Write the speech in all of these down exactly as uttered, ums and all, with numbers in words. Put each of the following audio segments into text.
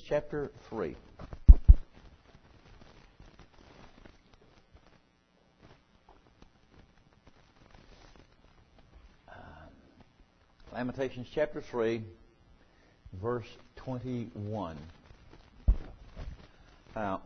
chapter three. Uh, Lamentations chapter three, verse twenty-one. Now,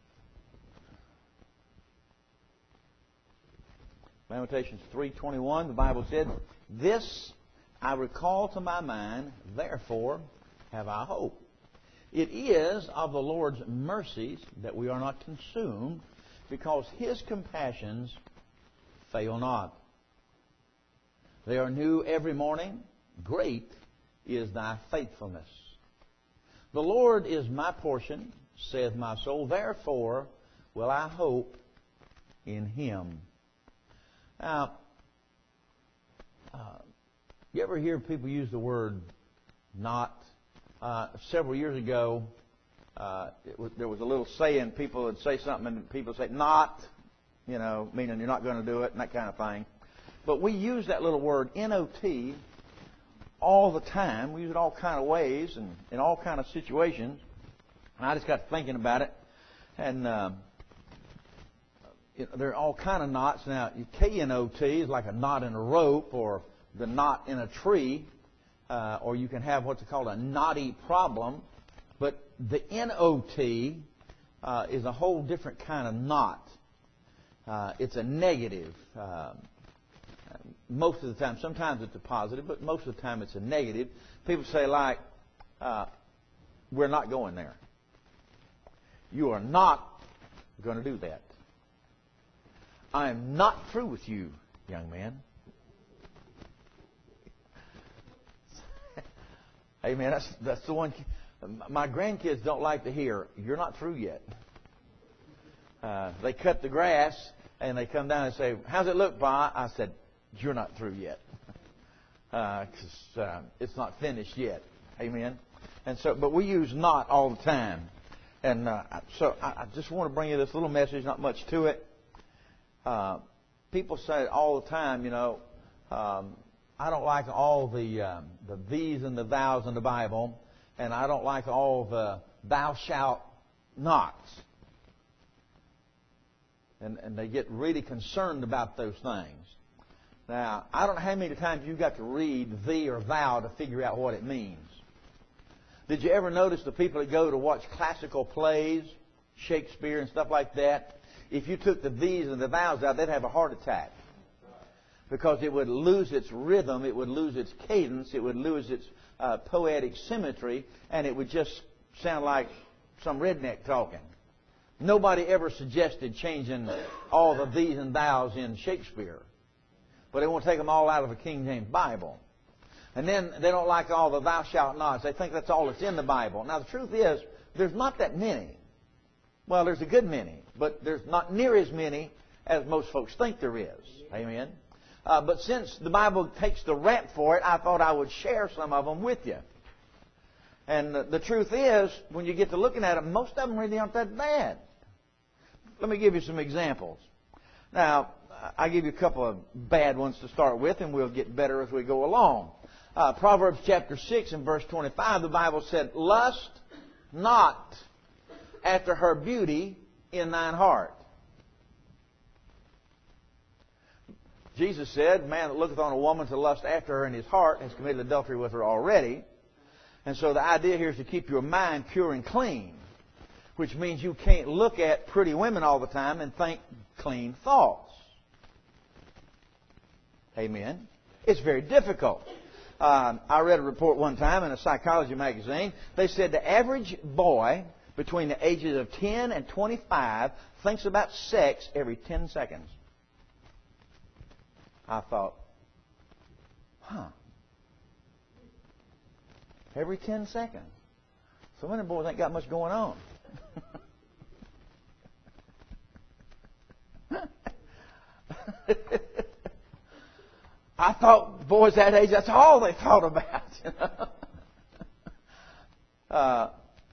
Lamentations three twenty-one, the Bible said, "This I recall to my mind, therefore have I hope. It is of the Lord's mercies that we are not consumed, because His compassions fail not. They are new every morning. Great is thy faithfulness. The Lord is my portion, saith my soul. Therefore will I hope in Him." Now, uh, you ever hear people use the word not? Uh, several years ago, uh, it was, there was a little saying, people would say something and people would say, "not," you know, meaning you're not going to do it and that kind of thing. But we use that little word, N O T, all the time. We use it all kind of ways and in all kind of situations. And I just got thinking about it. And uh, you know, there are all kind of knots. Now, K N O T is like a knot in a rope or the knot in a tree. Uh, or you can have what's called a knotty problem. But the N O T uh, is a whole different kind of knot. Uh, it's a negative. Uh, most of the time, sometimes it's a positive, but most of the time it's a negative. People say like, uh, "We're not going there. You are not going to do that. I am not through with you, young man." Amen. That's that's the one. My grandkids don't like to hear, "You're not through yet." Uh, they cut the grass and they come down and say, "How's it look, Pa?" I said, "You're not through yet, because uh, uh, it's not finished yet." Amen. And so, but we use "not" all the time, and uh, so I, I just want to bring you this little message. Not much to it. Uh, people say all the time, you know. Um, I don't like all the um, the these and the thous in the Bible, and I don't like all the "thou shalt nots." And, and they get really concerned about those things. Now, I don't know how many times you've got to read "thee" or "thou" to figure out what it means. Did you ever notice the people that go to watch classical plays, Shakespeare and stuff like that? If you took the "these" and the "thous" out, they'd have a heart attack. Because it would lose its rhythm, it would lose its cadence, it would lose its uh, poetic symmetry, and it would just sound like some redneck talking. Nobody ever suggested changing all the "these" and "thous" in Shakespeare. But they want to take them all out of a King James Bible. And then they don't like all the "thou shalt nots." They think that's all that's in the Bible. Now the truth is, there's not that many. Well, there's a good many, but there's not near as many as most folks think there is. Amen. Uh, but since the Bible takes the rap for it, I thought I would share some of them with you. And the, the truth is, when you get to looking at them, most of them really aren't that bad. Let me give you some examples. Now, I'll give you a couple of bad ones to start with, and we'll get better as we go along. Uh, Proverbs chapter six and verse twenty-five, the Bible said, "Lust not after her beauty in thine heart." Jesus said, "Man that looketh on a woman to lust after her in his heart has committed adultery with her already." And so the idea here is to keep your mind pure and clean, which means you can't look at pretty women all the time and think clean thoughts. Amen. It's very difficult. Um, I read a report one time in a psychology magazine. They said the average boy between the ages of ten and twenty-five thinks about sex every ten seconds. I thought, huh, every ten seconds. So many boys ain't got much going on. I thought boys that age, that's all they thought about. You know? uh,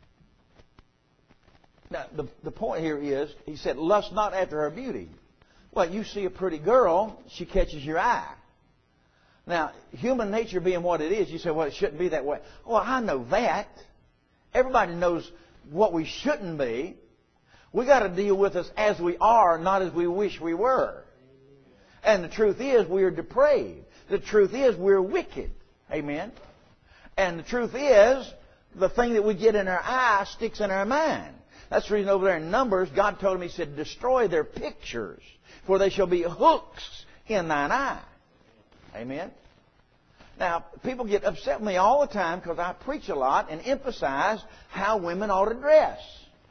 now, the, the point here is, he said, "Lust not after her beauty." Well, you see a pretty girl, she catches your eye. Now, human nature being what it is, you say, "Well, it shouldn't be that way." Well, I know that. Everybody knows what we shouldn't be. We got to deal with us as we are, not as we wish we were. And the truth is, we are depraved. The truth is, we're wicked. Amen. And the truth is, the thing that we get in our eye sticks in our mind. That's the reason over there in Numbers, God told him, He said, destroy their pictures, for they shall be hooks in thine eye. Amen. Now, people get upset with me all the time because I preach a lot and emphasize how women ought to dress.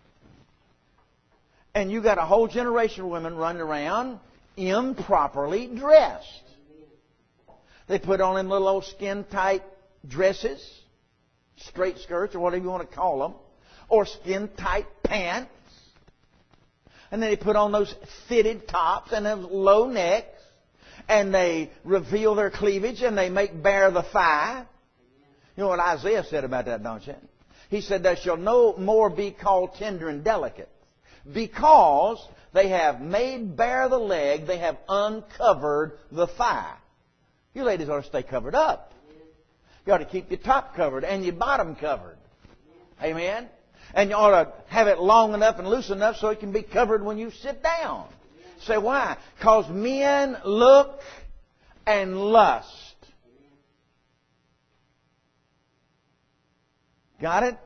And you got a whole generation of women running around improperly dressed. They put on them little old skin-tight dresses, straight skirts, or whatever you want to call them, or skin-tight pants. And then they put on those fitted tops and those low necks, and they reveal their cleavage, and they make bare the thigh. You know what Isaiah said about that, don't you? He said, "There shall no more be called tender and delicate, because they have made bare the leg, they have uncovered the thigh." You ladies ought to stay covered up. You ought to keep your top covered and your bottom covered. Amen? And you ought to have it long enough and loose enough so it can be covered when you sit down. Say, why? Because men look and lust. Got it?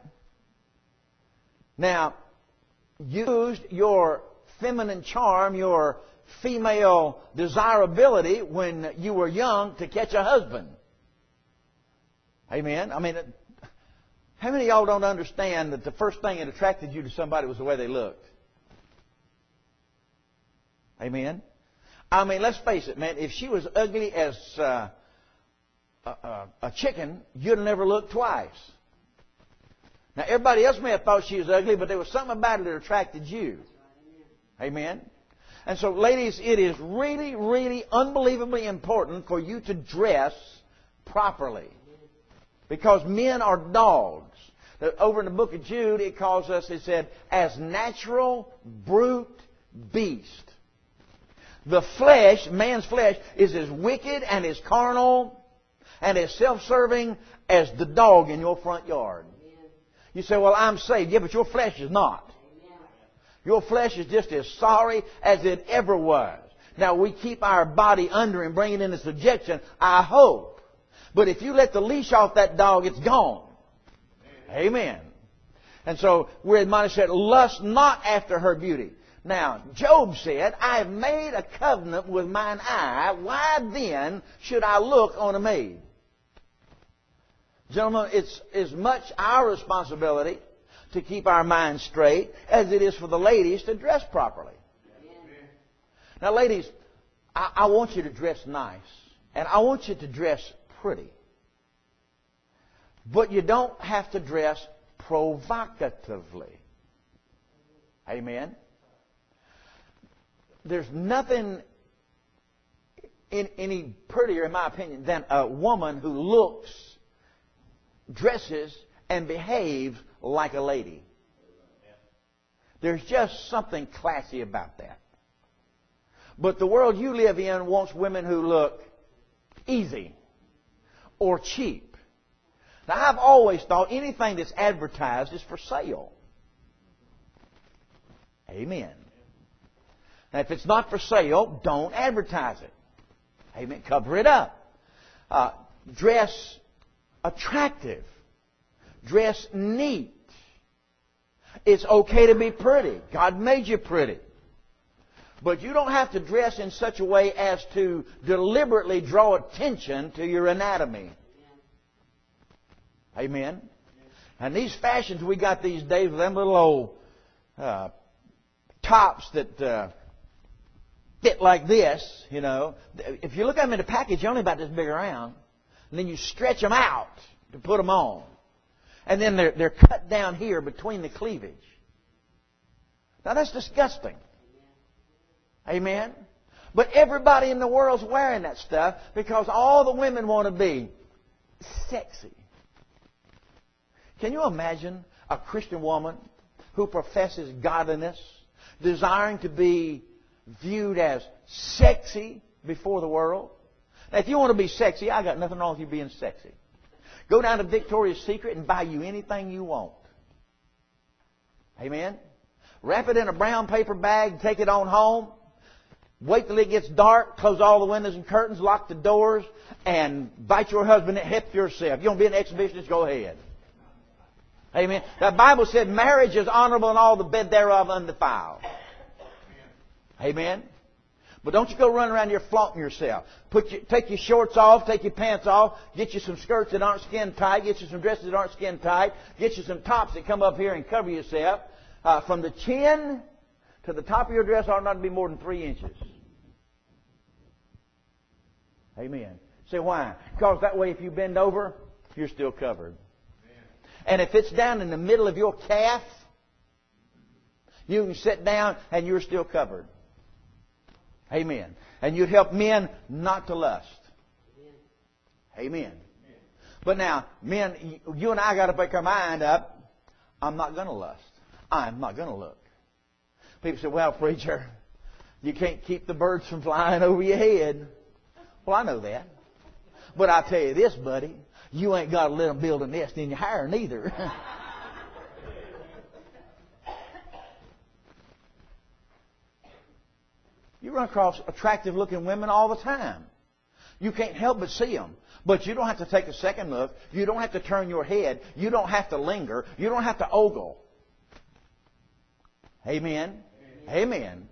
Now, used your feminine charm, your female desirability when you were young to catch a husband. Amen? I mean, how many of y'all don't understand that the first thing that attracted you to somebody was the way they looked? Amen? I mean, let's face it, man. If she was ugly as uh, a, a, a chicken, you'd never look twice. Now, everybody else may have thought she was ugly, but there was something about it that attracted you. Amen? And so, ladies, it is really, really unbelievably important for you to dress properly. Because men are dogs. Over in the book of Jude, it calls us, it said, as natural, brute beast. The flesh, man's flesh, is as wicked and as carnal and as self-serving as the dog in your front yard. You say, well, I'm saved. Yeah, but your flesh is not. Your flesh is just as sorry as it ever was. Now, we keep our body under and bring it into subjection, I hope. But if you let the leash off that dog, it's gone. Amen. And so we're admonished that lust not after her beauty. Now, Job said, I have made a covenant with mine eye. Why then should I look on a maid? Gentlemen, it's as much our responsibility to keep our minds straight as it is for the ladies to dress properly. Amen. Now, ladies, I, I want you to dress nice. And I want you to dress pretty. But you don't have to dress provocatively. Amen? There's nothing in, any prettier, in my opinion, than a woman who looks, dresses, and behaves like a lady. There's just something classy about that. But the world you live in wants women who look easy or cheap. Now, I've always thought anything that's advertised is for sale. Amen. Now, if it's not for sale, don't advertise it. Amen. Cover it up. Uh, dress attractive. Dress neat. It's okay to be pretty. God made you pretty. But you don't have to dress in such a way as to deliberately draw attention to your anatomy. Amen. And these fashions we got these days with them little old uh, tops that uh, fit like this, you know. If you look at them in the package, they're only about this big around. And then you stretch them out to put them on. And then they're, they're cut down here between the cleavage. Now that's disgusting. Amen. But everybody in the world's wearing that stuff because all the women want to be sexy. Can you imagine a Christian woman who professes godliness, desiring to be viewed as sexy before the world? Now, if you want to be sexy, I got nothing wrong with you being sexy. Go down to Victoria's Secret and buy you anything you want. Amen. Wrap it in a brown paper bag, take it on home. Wait till it gets dark, close all the windows and curtains, lock the doors, and bite your husband and help yourself. You want to be an exhibitionist? Go ahead. Amen. The Bible said marriage is honorable and all the bed thereof undefiled. Amen. But don't you go running around here flaunting yourself. Put your, take your shorts off, take your pants off, get you some skirts that aren't skin tight, get you some dresses that aren't skin tight, get you some tops that come up here and cover yourself. Uh, from the chin to the top of your dress ought not to be more than three inches. Amen. Say why? Because that way if you bend over, you're still covered. And if it's down in the middle of your calf, you can sit down and you're still covered. Amen. And you'd help men not to lust. Amen. But now, men, you and I got to make our mind up. I'm not going to lust. I'm not going to look. People say, well, preacher, you can't keep the birds from flying over your head. Well, I know that. But I tell you this, buddy, you ain't got to let them build a nest in your hair neither. You run across attractive-looking women all the time. You can't help but see them. But you don't have to take a second look. You don't have to turn your head. You don't have to linger. You don't have to ogle. Amen? Amen. Amen.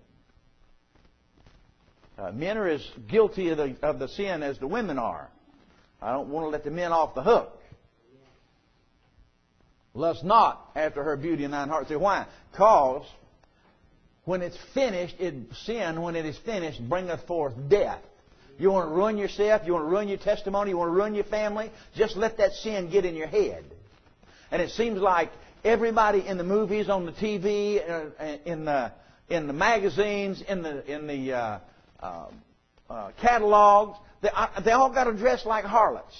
Uh, men are as guilty of the, of the sin as the women are. I don't want to let the men off the hook. Lust not after her beauty and thine heart. Say, why? Because when it's finished, it, sin, when it is finished, bringeth forth death. You want to ruin yourself? You want to ruin your testimony? You want to ruin your family? Just let that sin get in your head. And it seems like everybody in the movies, on the T V, in the in the magazines, in the in the uh, uh, uh, catalogs, they, uh, they all got to dress like harlots.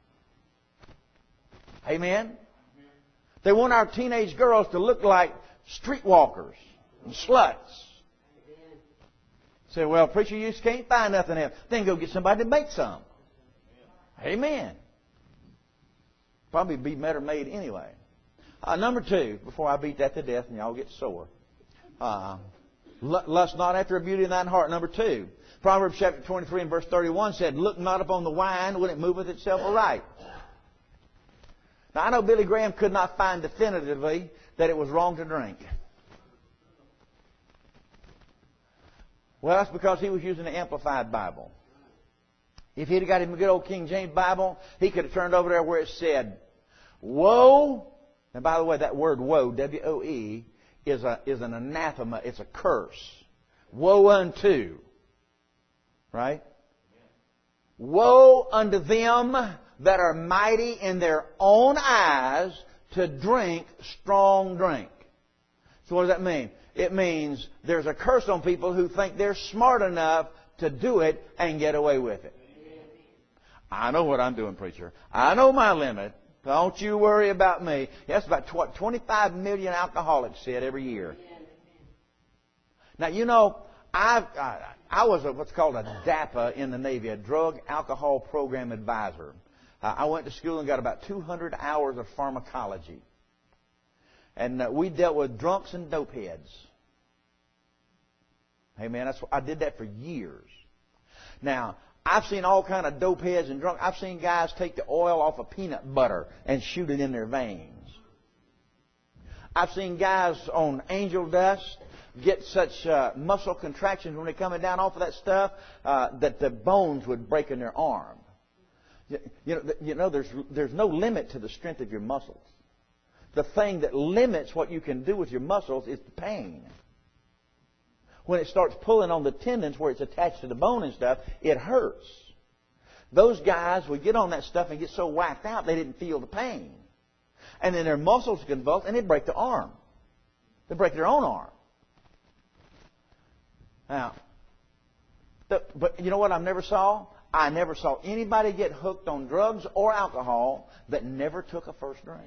Amen. They want our teenage girls to look like streetwalkers and sluts. Say, well, preacher, you just can't find nothing else. Then go get somebody to make some. Amen. Probably be better made anyway. Uh, number two, before I beat that to death and y'all get sore. Uh, lust not after a beauty in thine heart. Number two, Proverbs chapter twenty-three and verse thirty-one said, look not upon the wine when it moveth itself aright. Now, I know Billy Graham could not find definitively that it was wrong to drink. Well, that's because he was using the Amplified Bible. If he'd have got him a good old King James Bible, he could have turned over there where it said, woe. And by the way, that word woe, W O E, is a is an anathema. It's a curse. Woe unto. Right? Woe unto them that are mighty in their own eyes to drink strong drink. So what does that mean? It means there's a curse on people who think they're smart enough to do it and get away with it. I know what I'm doing, preacher. I know my limit. Don't you worry about me. That's about what twenty-five million alcoholics said every year. Now, you know, I've, I, I was a, what's called a D A P A in the Navy, a Drug Alcohol Program Advisor. Uh, I went to school and got about two hundred hours of pharmacology. And uh, we dealt with drunks and dope heads. Hey, man, that's, I did that for years. Now, I've seen all kind of dope heads and drunk. I've seen guys take the oil off of peanut butter and shoot it in their veins. I've seen guys on angel dust get such uh, muscle contractions when they're coming down off of that stuff uh, that the bones would break in their arm. You, you know, you know there's, there's no limit to the strength of your muscles. The thing that limits what you can do with your muscles is the pain. When it starts pulling on the tendons where it's attached to the bone and stuff, it hurts. Those guys would get on that stuff and get so whacked out they didn't feel the pain. And then their muscles convulse and they'd break their arm. They'd break their own arm. Now, the, but you know what I never saw? I never saw anybody get hooked on drugs or alcohol that never took a first drink.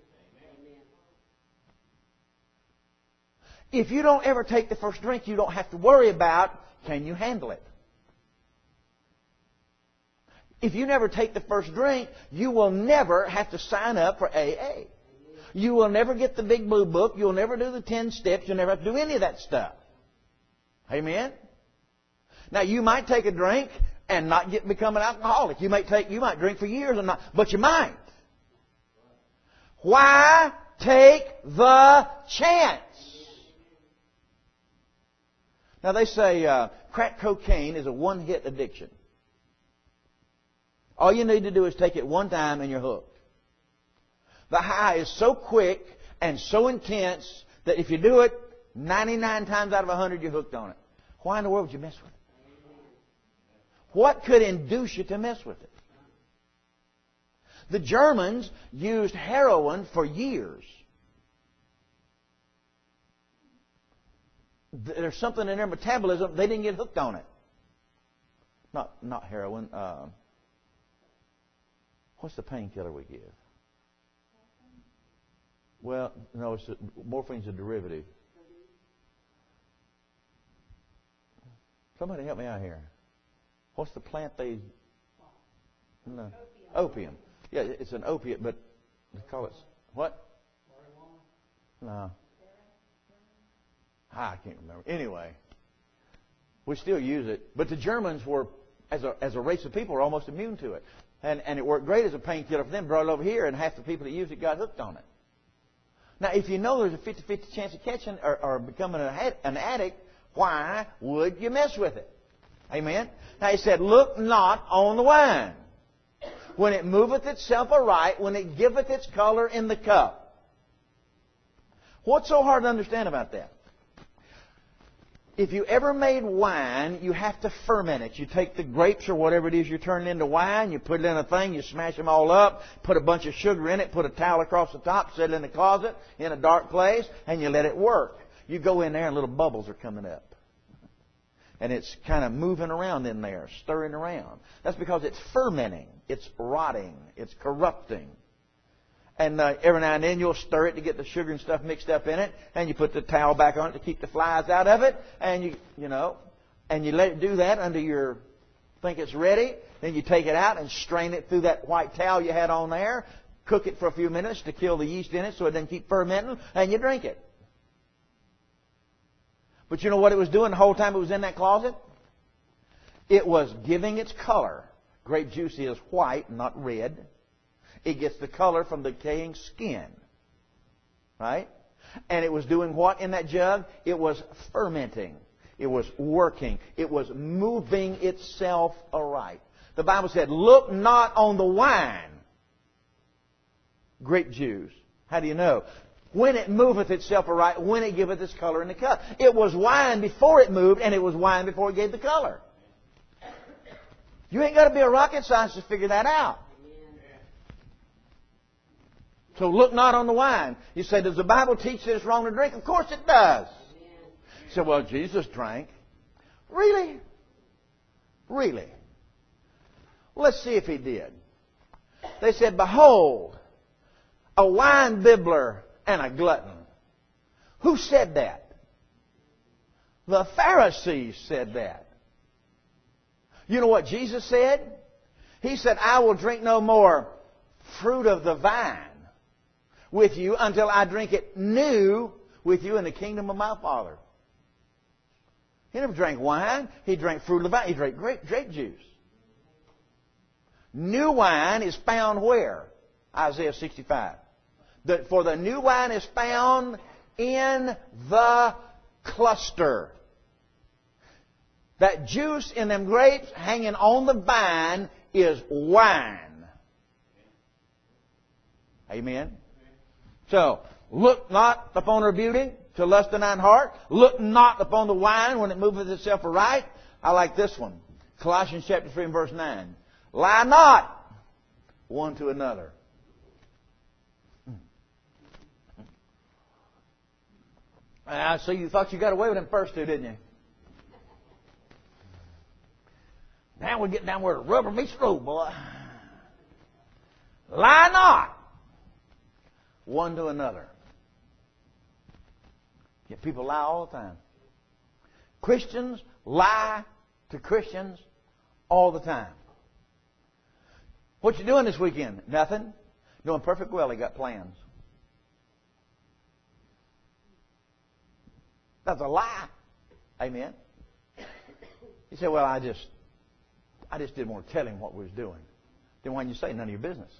If you don't ever take the first drink, you don't have to worry about, can you handle it? If you never take the first drink, you will never have to sign up for A A. You will never get the big blue book. You'll never do the ten steps. You'll never have to do any of that stuff. Amen? Now, you might take a drink and not get become an alcoholic. You might take, you might drink for years and not, but you might. Why take the chance? Now, they say uh, crack cocaine is a one-hit addiction. All you need to do is take it one time and you're hooked. The high is so quick and so intense that if you do it ninety-nine times out of one hundred, you're hooked on it. Why in the world would you mess with it? What could induce you to mess with it? The Germans used heroin for years. There's something in their metabolism, they didn't get hooked on it. Not not heroin. Uh, what's the painkiller we give? Well, no, it's a, morphine's a derivative. Somebody help me out here. What's the plant they... No. Opium. Yeah, it's an opiate, but they call it... What? No. I can't remember. Anyway, we still use it. But the Germans were, as a as a race of people, were almost immune to it. And and it worked great as a painkiller for them. Brought it over here, and half the people that used it got hooked on it. Now, if you know there's a fifty-fifty chance of catching or, or becoming an, an addict, why would you mess with it? Amen? Now, he said, look not on the wine, when it moveth itself aright, when it giveth its color in the cup. What's so hard to understand about that? If you ever made wine, you have to ferment it. You take the grapes or whatever it is you're turning into wine, you put it in a thing, you smash them all up, put a bunch of sugar in it, put a towel across the top, set it in the closet in a dark place, and you let it work. You go in there and little bubbles are coming up. And it's kind of moving around in there, stirring around. That's because it's fermenting. It's rotting. It's corrupting. And uh, every now and then you'll stir it to get the sugar and stuff mixed up in it, and you put the towel back on it to keep the flies out of it, and you you know, and you let it do that until you think it's ready. Then you take it out and strain it through that white towel you had on there, cook it for a few minutes to kill the yeast in it so it doesn't keep fermenting, and you drink it. But you know what it was doing the whole time it was in that closet? It was giving its color. Grape juice is white, not red. It gets the color from decaying skin. Right? And it was doing what in that jug? It was fermenting. It was working. It was moving itself aright. The Bible said, look not on the wine. Grape juice. How do you know? When it moveth itself aright, when it giveth its color in the cup. It was wine before it moved, and it was wine before it gave the color. You ain't got to be a rocket scientist to figure that out. So look not on the wine. You say, does the Bible teach that it's wrong to drink? Of course it does. You say, well, Jesus drank. Really? Really? Well, let's see if he did. They said, behold, a wine bibbler and a glutton. Who said that? The Pharisees said that. You know what Jesus said? He said, I will drink no more fruit of the vine with you until I drink it new with you in the kingdom of my Father. He never drank wine. He drank fruit of the vine. He drank grape, grape juice. New wine is found where? Isaiah sixty-five. The, for the new wine is found in the cluster. That juice in them grapes hanging on the vine is wine. Amen? So, look not upon her beauty to lust in thine heart. Look not upon the wine when it moveth itself aright. I like this one. Colossians chapter three and verse nine. Lie not one to another. Ah, so you thought you got away with them first two, didn't you? Now we're getting down where the rubber meets the road, boy. Lie not one to another. Yet people lie all the time. Christians lie to Christians all the time. What you doing this weekend? Nothing. Doing perfect well. He got plans. That's a lie. Amen. He said, well, I just, I just didn't want to tell him what we was doing. Then why didn't you say none of your business?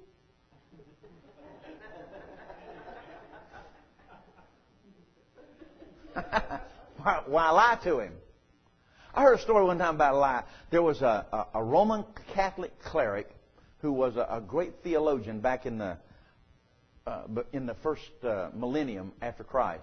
why, why lie to him? I heard a story one time about a lie. There was a, a, a Roman Catholic cleric who was a, a great theologian back in the uh, in the first uh, millennium after Christ.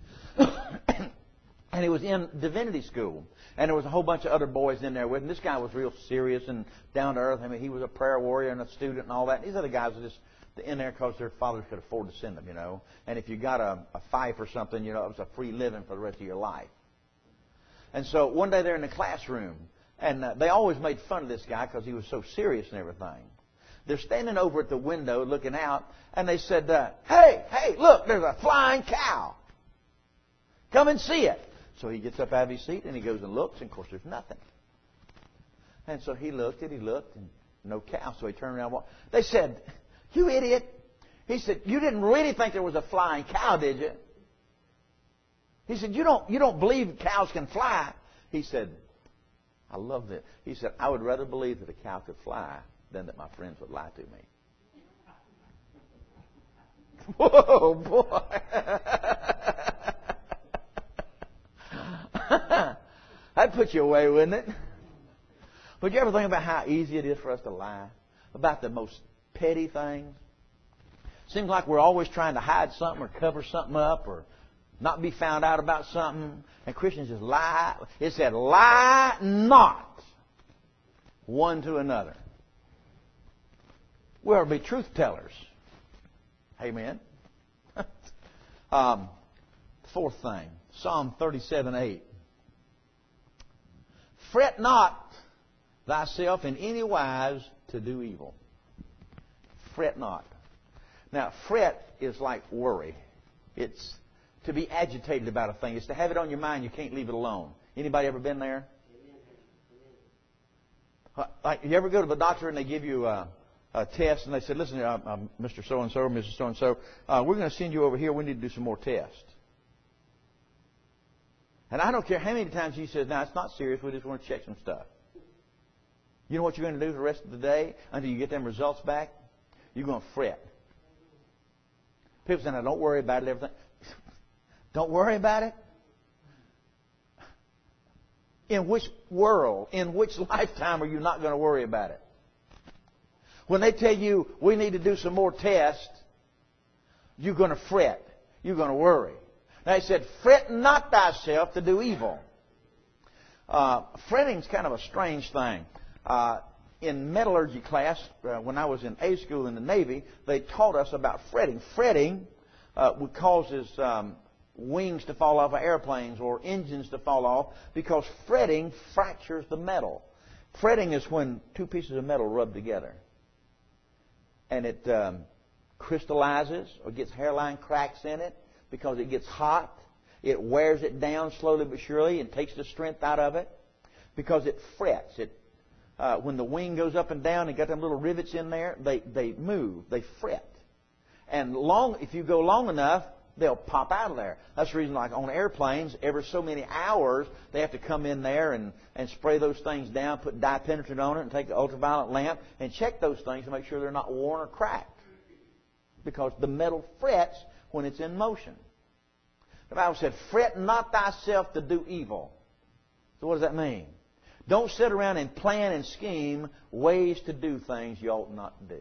And he was in divinity school. And there was a whole bunch of other boys in there with him. This guy was real serious and down to earth. I mean, he was a prayer warrior and a student and all that. And these other guys were just in there because their fathers could afford to send them, you know. And if you got a, a fife or something, you know, it was a free living for the rest of your life. And so one day they're in the classroom. And uh, they always made fun of this guy because he was so serious and everything. They're standing over at the window looking out. And they said, uh, hey, hey, look, there's a flying cow. Come and see it. So he gets up out of his seat and he goes and looks, and of course there's nothing. And so he looked and he looked, and no cow. So he turned around and walked. They said, you idiot. He said, you didn't really think there was a flying cow, did you? He said, you don't, you don't believe cows can fly. He said, I love this. He said, I would rather believe that a cow could fly than that my friends would lie to me. Whoa, boy. That'd put you away, wouldn't it? But you ever think about how easy it is for us to lie about the most petty things? Seems like we're always trying to hide something or cover something up or not be found out about something. And Christians just lie. It said, lie not one to another. We ought to be truth tellers. Amen. um, fourth thing, Psalm thirty-seven eight. Fret not thyself in any wise to do evil. Fret not. Now, fret is like worry. It's to be agitated about a thing. It's to have it on your mind. You can't leave it alone. Anybody ever been there? Like, you ever go to the doctor and they give you a, a test and they said, listen, uh, uh, Mister So-and-so or Missus So-and-so, uh, we're going to send you over here. We need to do some more tests. And I don't care how many times he says, no, it's not serious. We just want to check some stuff. You know what you're going to do for the rest of the day until you get them results back? You're going to fret. People say, now, don't worry about it, everything. Don't worry about it? In which world, in which lifetime are you not going to worry about it? When they tell you we need to do some more tests, you're going to fret. You're going to worry. Now he said, fret not thyself to do evil. Uh, fretting is kind of a strange thing. Uh, in metallurgy class, uh, when I was in A school in the Navy, they taught us about fretting. Fretting uh, causes um, wings to fall off of airplanes or engines to fall off because fretting fractures the metal. Fretting is when two pieces of metal rub together. And it um, crystallizes or gets hairline cracks in it. Because it gets hot, it wears it down slowly but surely and takes the strength out of it. Because it frets. It, uh, when the wing goes up and down and got them little rivets in there, they, they move, they fret. And long, if you go long enough, they'll pop out of there. That's the reason, like on airplanes, every so many hours, they have to come in there and, and spray those things down, put dipenetrant on it, and take the ultraviolet lamp and check those things to make sure they're not worn or cracked. Because the metal frets when it's in motion. The Bible said, fret not thyself to do evil. So what does that mean? Don't sit around and plan and scheme ways to do things you ought not to do.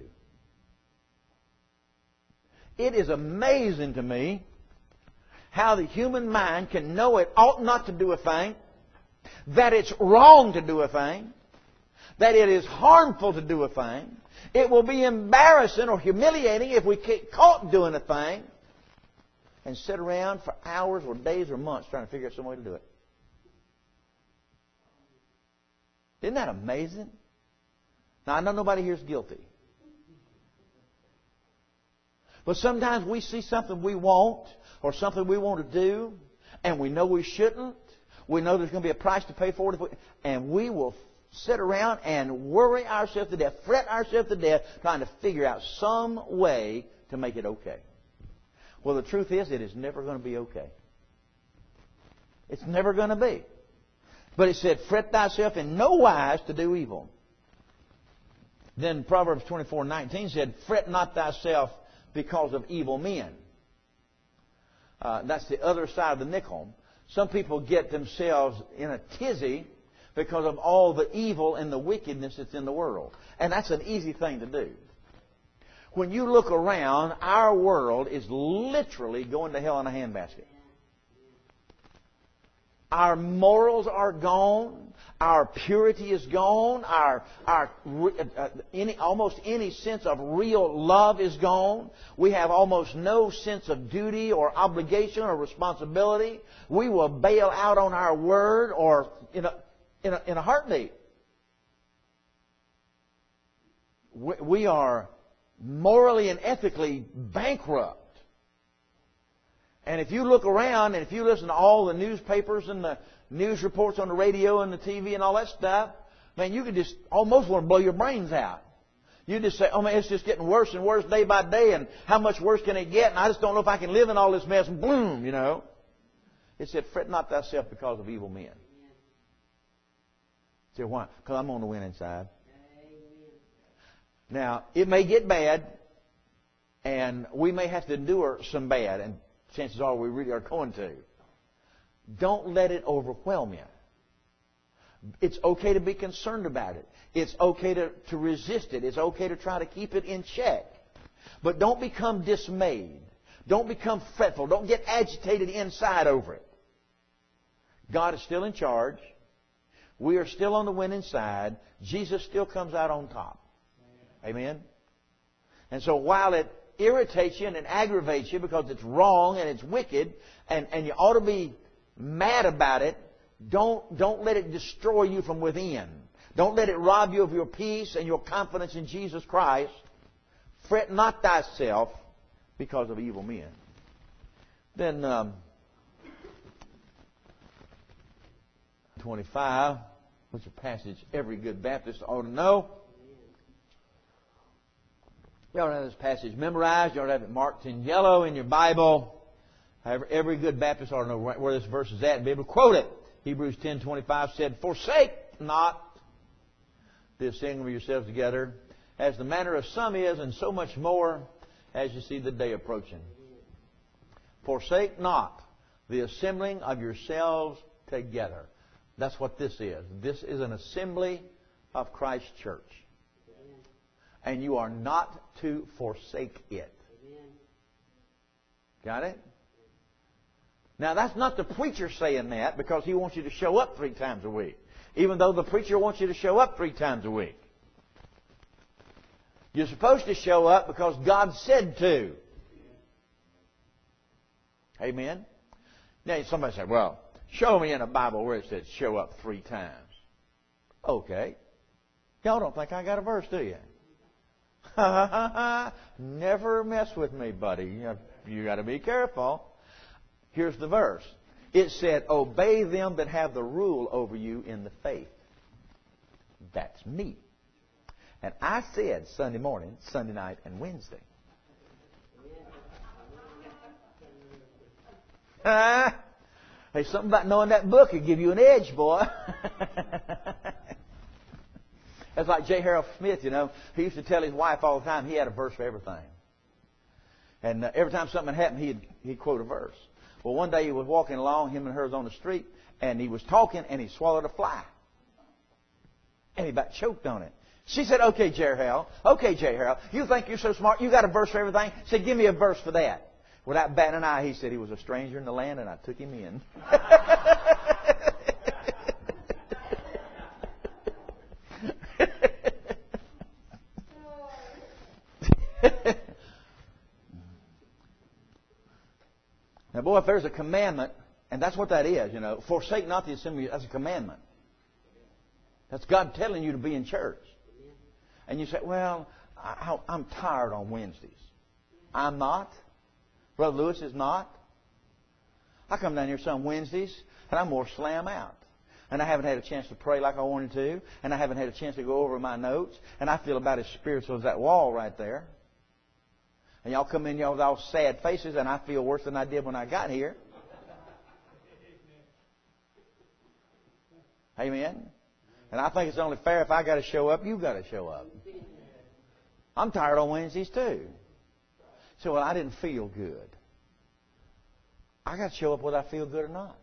It is amazing to me how the human mind can know it ought not to do a thing, that it's wrong to do a thing, that it is harmful to do a thing. It will be embarrassing or humiliating if we get caught doing a thing and sit around for hours or days or months trying to figure out some way to do it. Isn't that amazing? Now, I know nobody here is guilty. But sometimes we see something we want or something we want to do, and we know we shouldn't. We know there's going to be a price to pay for it, and we will sit around and worry ourselves to death, fret ourselves to death, trying to figure out some way to make it okay. Well, the truth is, it is never going to be okay. It's never going to be. But it said, fret thyself in no wise to do evil. Then Proverbs twenty-four nineteen said, fret not thyself because of evil men. Uh, that's the other side of the nickel. Some people get themselves in a tizzy because of all the evil and the wickedness that's in the world. And that's an easy thing to do. When you look around, our world is literally going to hell in a handbasket. Our morals are gone. Our purity is gone. Our our uh, any almost any sense of real love is gone. We have almost no sense of duty or obligation or responsibility. We will bail out on our word or in a in a, in a heartbeat. We, we are morally and ethically bankrupt. And if you look around and if you listen to all the newspapers and the news reports on the radio and the T V and all that stuff, man, you could just almost want to blow your brains out. You just say, oh man, it's just getting worse and worse day by day, and how much worse can it get? And I just don't know if I can live in all this mess. And boom, you know. It said, fret not thyself because of evil men. You say, why? Because I'm on the winning side. Now, it may get bad, and we may have to endure some bad, and chances are we really are going to. Don't let it overwhelm you. It's okay to be concerned about it. It's okay to, to resist it. It's okay to try to keep it in check. But don't become dismayed. Don't become fretful. Don't get agitated inside over it. God is still in charge. We are still on the winning side. Jesus still comes out on top. Amen? And so while it irritates you and it aggravates you because it's wrong and it's wicked and, and you ought to be mad about it, don't, don't let it destroy you from within. Don't let it rob you of your peace and your confidence in Jesus Christ. Fret not thyself because of evil men. Then um, twenty-five, which is a passage every good Baptist ought to know. You ought to have this passage memorized. You ought to have it marked in yellow in your Bible. However, every good Baptist ought to know where this verse is at and be able to quote it. Hebrews ten twenty-five said, forsake not the assembling of yourselves together, as the manner of some is, and so much more as you see the day approaching. Forsake not the assembling of yourselves together. That's what this is. This is an assembly of Christ's church. And you are not to forsake it. Got it? Now, that's not the preacher saying that because he wants you to show up three times a week. Even though the preacher wants you to show up three times a week. You're supposed to show up because God said to. Amen? Now, somebody said, well, show me in the Bible where it says show up three times. Okay. Y'all don't think I got a verse, do you? Never mess with me, buddy. You got to be careful. Here's the verse. It said, obey them that have the rule over you in the faith. That's me. And I said Sunday morning, Sunday night, and Wednesday. Uh, hey, something about knowing that book will give you an edge, boy. That's like J. Harold Smith, you know. He used to tell his wife all the time he had a verse for everything. And uh, every time something happened, he'd, he'd quote a verse. Well, one day he was walking along, him and her was on the street, and he was talking, and he swallowed a fly. And he about choked on it. She said, okay, J. Harold, okay, J. Harold, you think you're so smart, you got a verse for everything? She said, give me a verse for that. Without batting an eye, he said he was a stranger in the land, and I took him in. Now, boy, if there's a commandment, and that's what that is, you know, forsake not the assembly, that's a commandment. That's God telling you to be in church. And you say, well, I, I'm tired on Wednesdays. I'm not. Brother Lewis is not. I come down here some Wednesdays, and I'm more slam out. And I haven't had a chance to pray like I wanted to, and I haven't had a chance to go over my notes, and I feel about as spiritual as that wall right there. And y'all come in, y'all with all sad faces, and I feel worse than I did when I got here. Amen? And I think it's only fair if I got to show up, you got to show up. I'm tired on Wednesdays too. So, well, I didn't feel good. I got to show up whether I feel good or not.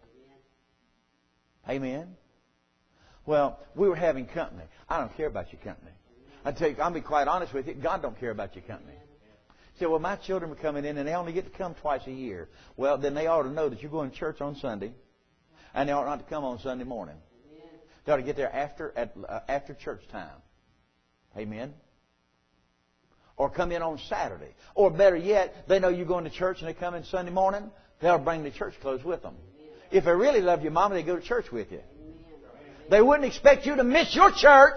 Amen? Well, we were having company. I don't care about your company. I tell you, I'll be quite honest with you. God don't care about your company. Say, well, my children are coming in and they only get to come twice a year. Well, then they ought to know that you're going to church on Sunday, and they ought not to come on Sunday morning. They ought to get there after at, uh, after church time. Amen. Or come in on Saturday. Or better yet, they know you're going to church and they come in Sunday morning. They'll bring the church clothes with them. If they really love your mama, they go to church with you. They wouldn't expect you to miss your church.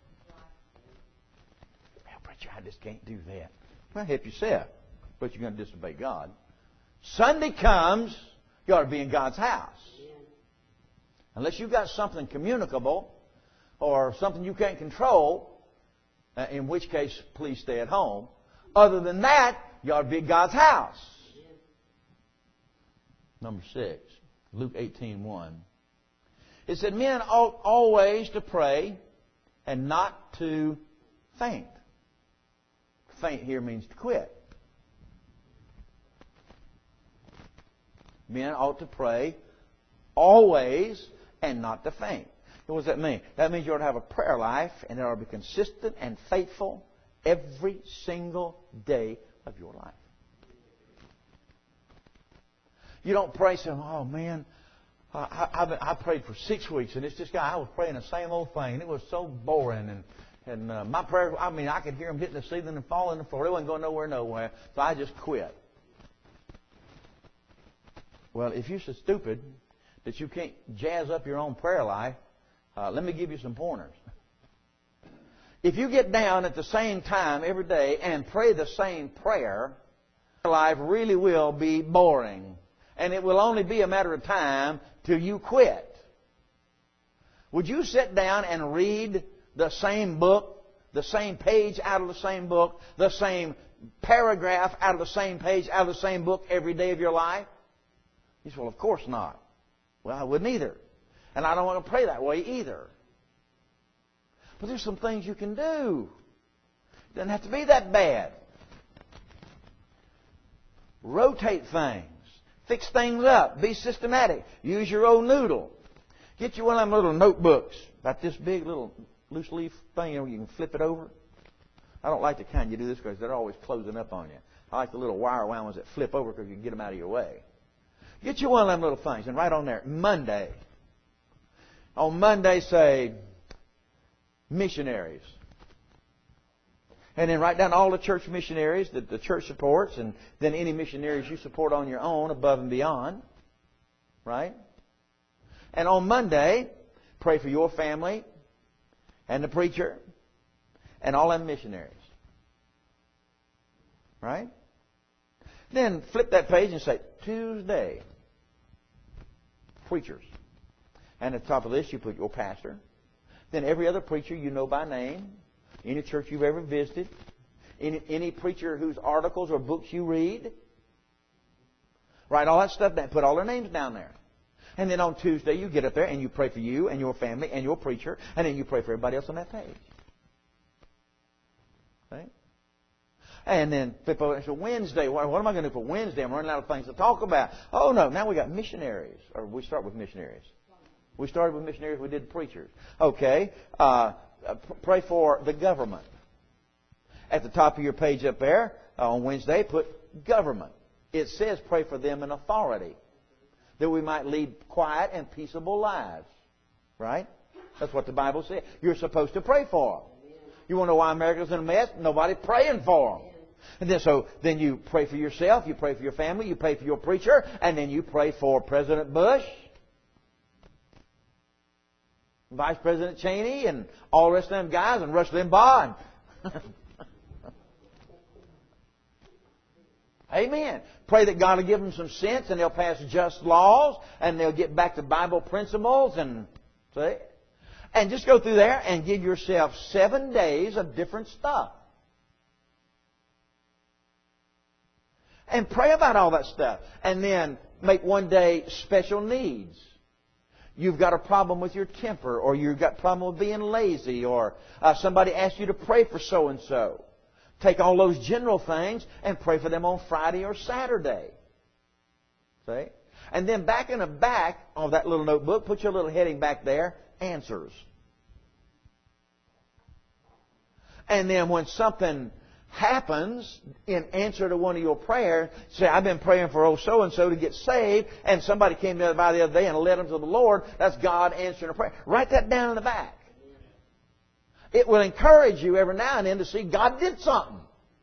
Well, preacher, I just can't do that. Well, help yourself. But you're going to disobey God. Sunday comes, you ought to be in God's house. Unless you've got something communicable or something you can't control, in which case, please stay at home. Other than that, you ought to be at God's house. Number six, Luke eighteen one. It said, men ought always to pray and not to faint. Faint here means to quit. Men ought to pray always and not to faint. What does that mean? That means you ought to have a prayer life and it ought to be consistent and faithful every single day of your life. You don't pray saying, oh man, I, I, I prayed for six weeks and it's just guy, I was praying the same old thing and it was so boring and and uh, my prayer, I mean, I could hear them hitting the ceiling and falling on the floor. They wasn't going nowhere, nowhere. So I just quit. Well, if you're so stupid that you can't jazz up your own prayer life, uh, let me give you some pointers. If you get down at the same time every day and pray the same prayer, your life really will be boring. And it will only be a matter of time till you quit. Would you sit down and read the same book, the same page out of the same book, the same paragraph out of the same page out of the same book every day of your life? He said, well, of course not. Well, I wouldn't either. And I don't want to pray that way either. But there's some things you can do. It doesn't have to be that bad. Rotate things. Fix things up. Be systematic. Use your old noodle. Get you one of them little notebooks. About this big little loose leaf thing, you know, you can flip it over. I don't like the kind you do this because they're always closing up on you. I like the little wire wound ones that flip over because you can get them out of your way. Get you one of them little things and write on there, Monday. On Monday, say, missionaries. And then write down all the church missionaries that the church supports and then any missionaries you support on your own above and beyond. Right? And on Monday, pray for your family and the preacher and all them missionaries. Right? Then flip that page and say, Tuesday, preachers. And at the top of this, you put your pastor. Then every other preacher you know by name. Any church you've ever visited. Any, any preacher whose articles or books you read. Write all that stuff down. Put all their names down there. And then on Tuesday, you get up there and you pray for you and your family and your preacher. And then you pray for everybody else on that page. Right? And then flip over and say, Wednesday, what, what am I going to do for Wednesday? I'm running out of things to talk about. Oh, no, now we got missionaries. Or we start with missionaries. We started with missionaries, we did preachers. Okay, uh, pray for the government. At the top of your page up there, uh, on Wednesday, put government. It says pray for them in authority. That we might lead quiet and peaceable lives. Right? That's what the Bible says. You're supposed to pray for them. You want to know why America's in a mess? Nobody's praying for them. And then so then you pray for yourself, you pray for your family, you pray for your preacher, and then you pray for President Bush, Vice President Cheney, and all the rest of them guys, and Rush Limbaugh. And Amen. Pray that God will give them some sense, and they'll pass just laws, and they'll get back to Bible principles, and see, and just go through there and give yourself seven days of different stuff. And pray about all that stuff. And then make one day special needs. you've got a problem with your temper, or you've got a problem with being lazy, or uh, somebody asks you to pray for so-and-so. Take all those general things and pray for them on Friday or Saturday. See? And then back in the back of that little notebook, put your little heading back there, answers. And then when something happens in answer to one of your prayers, say, I've been praying for old so-and-so to get saved, and somebody came by the other day and led them to the Lord. That's God answering a prayer. Write that down in the back. It will encourage you every now and then to see God did something.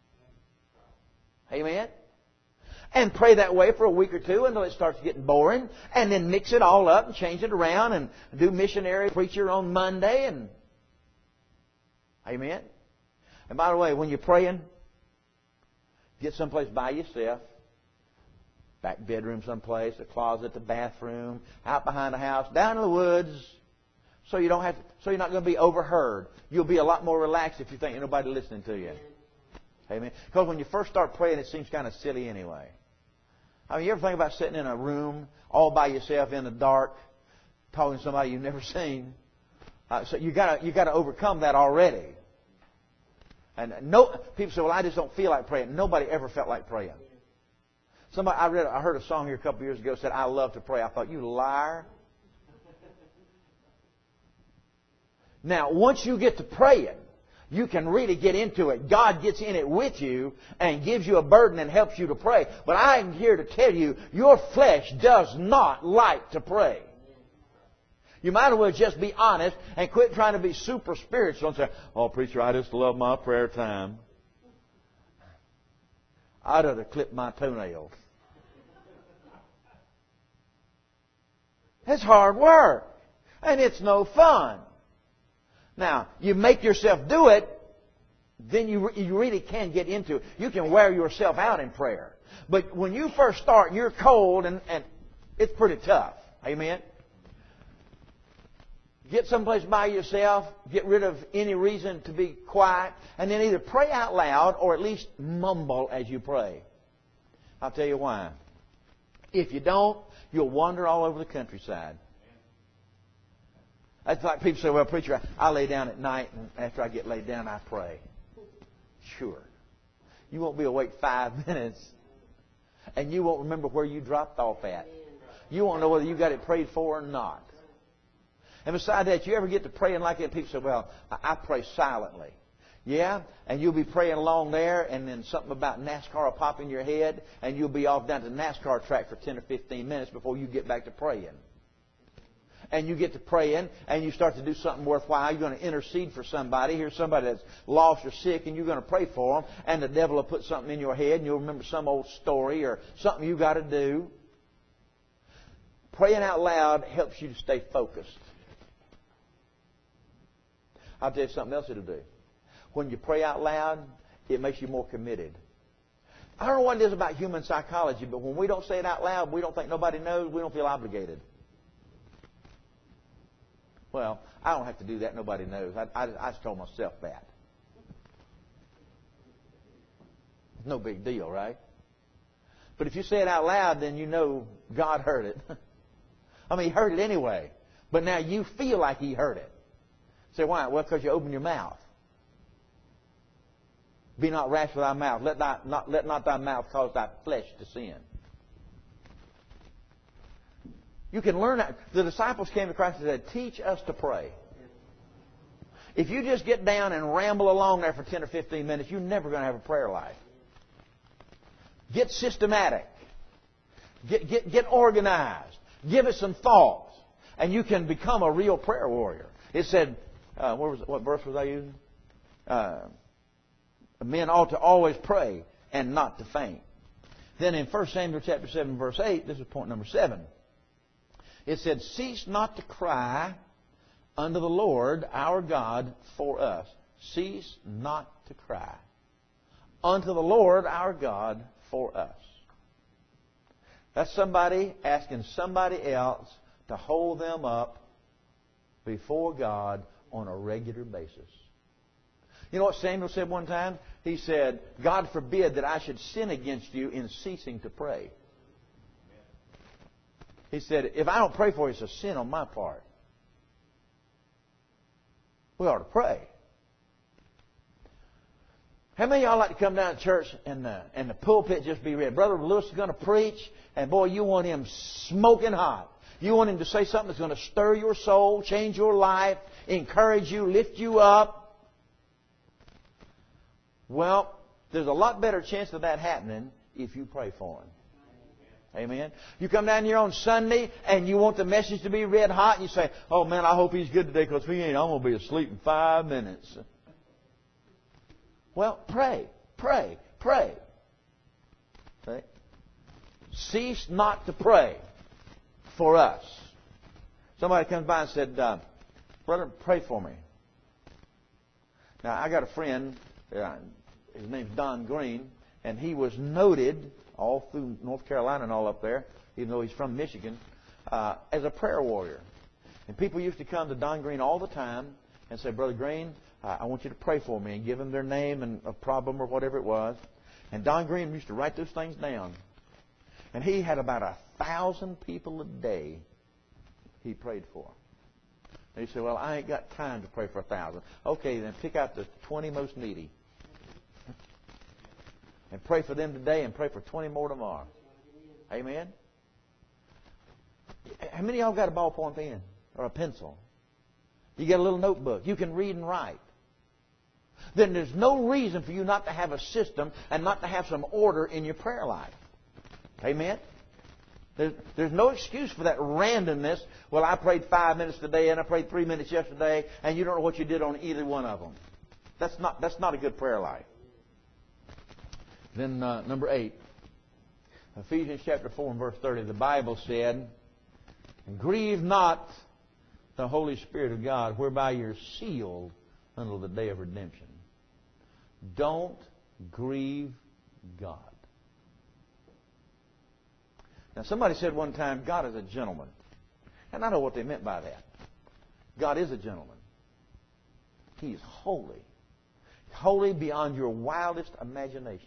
Amen? And pray that way for a week or two until it starts getting boring, and then mix it all up and change it around and do missionary preacher on Monday. And Amen? And by the way, when you're praying, get someplace by yourself. Back bedroom someplace, the closet, the bathroom, out behind the house, down in the woods, so you don't have to, so you're not going to be overheard. You'll be a lot more relaxed if you think nobody listening to you. Amen. Because when you first start praying, it seems kind of silly anyway. I mean, you ever think about sitting in a room all by yourself in the dark, talking to somebody you've never seen? Uh, so you got you got to overcome that already. And no, people say, "Well, I just don't feel like praying." Nobody ever felt like praying. Somebody I read, I heard a song here a couple of years ago said, "I love to pray." I thought, "You liar!" Now, once you get to praying, you can really get into it. God gets in it with you and gives you a burden and helps you to pray. But I'm here to tell you, your flesh does not like to pray. You might as well just be honest and quit trying to be super spiritual and say, "Oh, preacher, I just love my prayer time. I'd rather clip my toenails." It's hard work. And it's no fun. Now, you make yourself do it, then you, you really can get into it. You can wear yourself out in prayer. But when you first start, you're cold and, and it's pretty tough. Amen? Get someplace by yourself. Get rid of any reason to be quiet. And then either pray out loud or at least mumble as you pray. I'll tell you why. If you don't, you'll wander all over the countryside. That's like people say, "Well, preacher, I lay down at night, and after I get laid down, I pray." Sure. You won't be awake five minutes, and you won't remember where you dropped off at. You won't know whether you got it prayed for or not. And besides that, you ever get to praying like that, people say, "Well, I pray silently." Yeah, and you'll be praying along there, and then something about NASCAR will pop in your head, and you'll be off down to the NASCAR track for ten or fifteen minutes before you get back to praying. And you get to praying, and you start to do something worthwhile. You're going to intercede for somebody. Here's somebody that's lost or sick, and you're going to pray for them. And the devil will put something in your head, and you'll remember some old story or something you got to do. Praying out loud helps you to stay focused. I'll tell you something else it'll do. When you pray out loud, it makes you more committed. I don't know what it is about human psychology, but when we don't say it out loud, we don't think nobody knows, we don't feel obligated. Well, I don't have to do that. Nobody knows. I, I, I just told myself that. It's no big deal, right? But if you say it out loud, then you know God heard it. I mean, He heard it anyway. But now you feel like He heard it. Say, why? Well, because you open your mouth. Be not rash with thy mouth. Let, thy, not, let not thy mouth cause thy flesh to sin. You can learn that. The disciples came to Christ and said, "Teach us to pray." If you just get down and ramble along there for ten or fifteen minutes, you're never going to have a prayer life. Get systematic. Get, get, get organized. Give it some thought. And you can become a real prayer warrior. It said, uh, what, was, what verse was I using? Uh, men ought to always pray and not to faint. Then in First Samuel chapter seven, verse eight, this is point number seven. It said, "Cease not to cry unto the Lord our God for us." Cease not to cry unto the Lord our God for us. That's somebody asking somebody else to hold them up before God on a regular basis. You know what Samuel said one time? He said, "God forbid that I should sin against you in ceasing to pray." He said, if I don't pray for you, it's a sin on my part. We ought to pray. How many of y'all like to come down to church and the, and the pulpit just be read? Brother Lewis is going to preach, and boy, you want him smoking hot. You want him to say something that's going to stir your soul, change your life, encourage you, lift you up. Well, there's a lot better chance of that happening if you pray for him. Amen. You come down here on Sunday and you want the message to be red hot, and you say, oh man, I hope he's good today, because if he ain't, I'm going to be asleep in five minutes. Well, pray, pray, pray. Okay? Cease not to pray for us. Somebody comes by and said, uh, brother, pray for me. Now, I got a friend, uh, his name's Don Green, and he was noted all through North Carolina and all up there, even though he's from Michigan, uh, as a prayer warrior. And people used to come to Don Green all the time and say, Brother Green, uh, I want you to pray for me, and give him their name and a problem or whatever it was. And Don Green used to write those things down. And he had about a thousand people a day he prayed for. And he said, well, I ain't got time to pray for a thousand. Okay, then pick out the twenty most needy. And pray for them today and pray for twenty more tomorrow. Amen? How many of y'all got a ballpoint pen or a pencil? You got a little notebook. You can read and write. Then there's no reason for you not to have a system and not to have some order in your prayer life. Amen? There's, there's no excuse for that randomness. Well, I prayed five minutes today and I prayed three minutes yesterday, and you don't know what you did on either one of them. That's not, that's not a good prayer life. Then uh, number eight, Ephesians chapter four and verse thirty, the Bible said, grieve not the Holy Spirit of God, whereby you're sealed until the day of redemption. Don't grieve God. Now, somebody said one time, God is a gentleman. And I know what they meant by that. God is a gentleman. He is holy. Holy beyond your wildest imagination.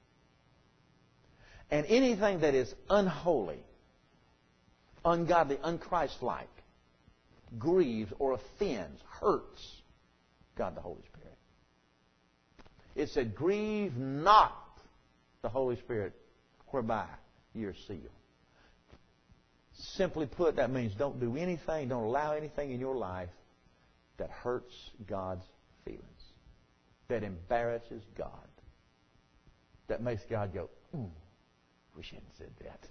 And anything that is unholy, ungodly, unchristlike, grieves or offends, hurts God the Holy Spirit. It said, grieve not the Holy Spirit whereby you're sealed. Simply put, that means don't do anything, don't allow anything in your life that hurts God's feelings, that embarrasses God, that makes God go, mm, wish I hadn't said that.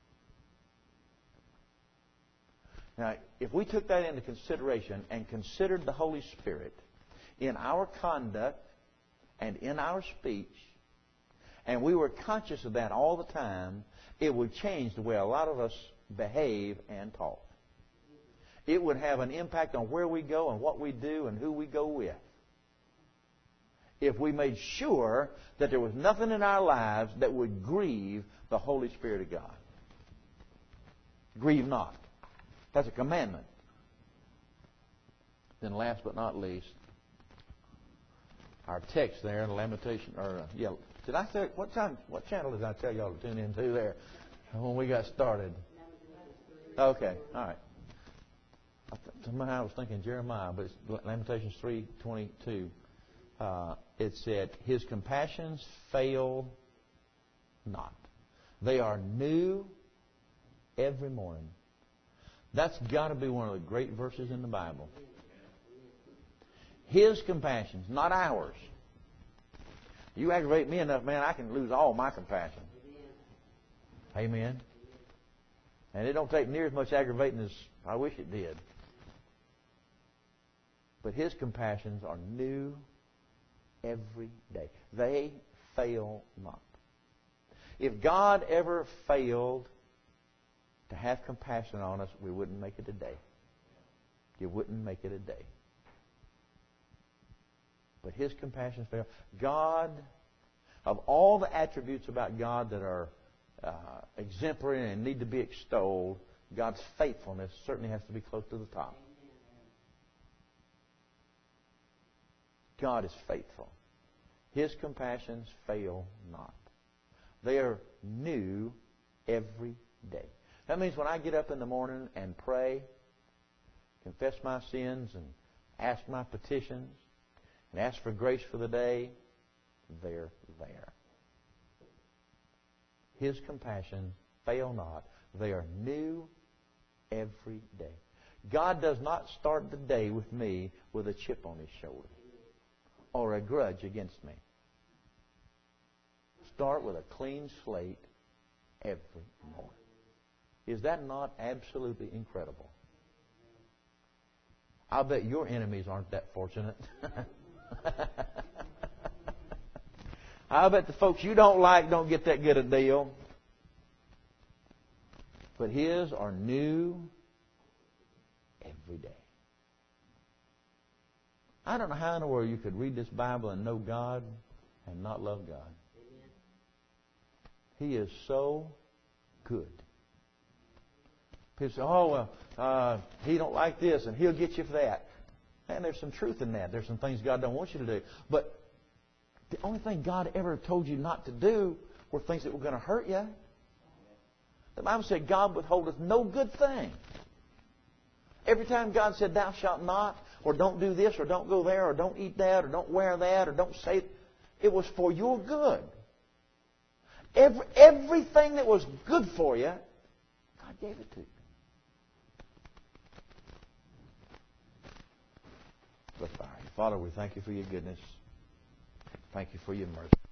Now, if we took that into consideration and considered the Holy Spirit in our conduct and in our speech, and we were conscious of that all the time, it would change the way a lot of us behave and talk. It would have an impact on where we go and what we do and who we go with. If we made sure that there was nothing in our lives that would grieve the Holy Spirit of God. Grieve not. That's a commandment. Then last but not least, our text there in Lamentation, or uh, yeah, did I say what time? What channel did I tell y'all to tune into there when we got started? Okay, all right. I th- somehow I was thinking Jeremiah, but it's Lamentations three twenty-two. Uh, it said, "His compassions fail not; they are new every morning." That's got to be one of the great verses in the Bible. His compassions, not ours. You aggravate me enough, man, I can lose all my compassion. Amen. And it don't take near as much aggravating as I wish it did. But His compassions are new every day. They fail not. If God ever failed to have compassion on us, we wouldn't make it a day. You wouldn't make it a day. But His compassions fail. God, of all the attributes about God that are uh, exemplary and need to be extolled, God's faithfulness certainly has to be close to the top. God is faithful. His compassions fail not. They are new every day. That means when I get up in the morning and pray, confess my sins and ask my petitions and ask for grace for the day, they're there. His compassion fail not. They are new every day. God does not start the day with me with a chip on his shoulder or a grudge against me. Start with a clean slate every morning. Is that not absolutely incredible? I'll bet your enemies aren't that fortunate. I'll bet the folks you don't like don't get that good a deal. But his are new every day. I don't know how in the world you could read this Bible and know God and not love God. He is so good. People say, oh, well, uh, he don't like this and he'll get you for that. And there's some truth in that. There's some things God don't want you to do. But the only thing God ever told you not to do were things that were going to hurt you. The Bible said God withholdeth no good thing. Every time God said, thou shalt not, or don't do this, or don't go there, or don't eat that, or don't wear that, or don't say it, it was for your good. Every, everything that was good for you, God gave it to you. Let's pray. Father, we thank you for your goodness. Thank you for your mercy.